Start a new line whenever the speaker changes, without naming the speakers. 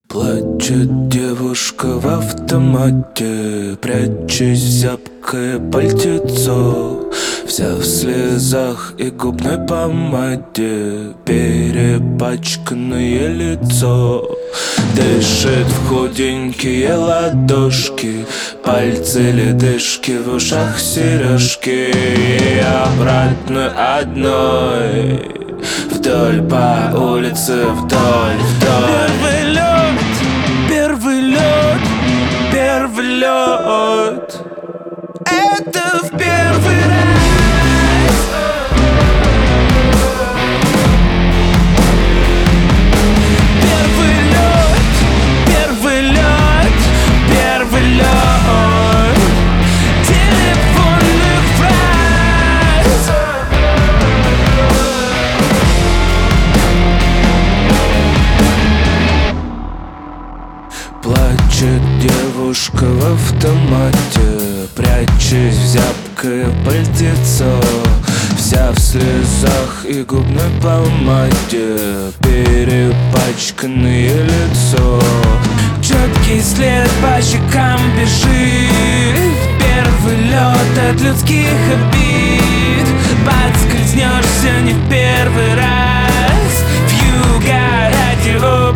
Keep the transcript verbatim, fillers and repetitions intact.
Плачет девушка в автомате, прячась в зябкое пальтецо, вся в слезах и губной помаде, перепачканное лицо. Дышит в худенькие ладошки, пальцы ледышки, в ушах сережки. И обратно одной, вдоль по улице, вдоль, вдоль. Первый лед, первый лед, первый лед. Это в первый раз. Первый лед, первый лед, первый лед телефонных фраз. Плачет девушка в автомате, прячась в зябкое пальтецо, вся в слезах и губной помаде, перепачканное лицо. Четкий след по щекам бежит, первый лед от людских обид. Подскользнешься не в первый раз, вьюга радио.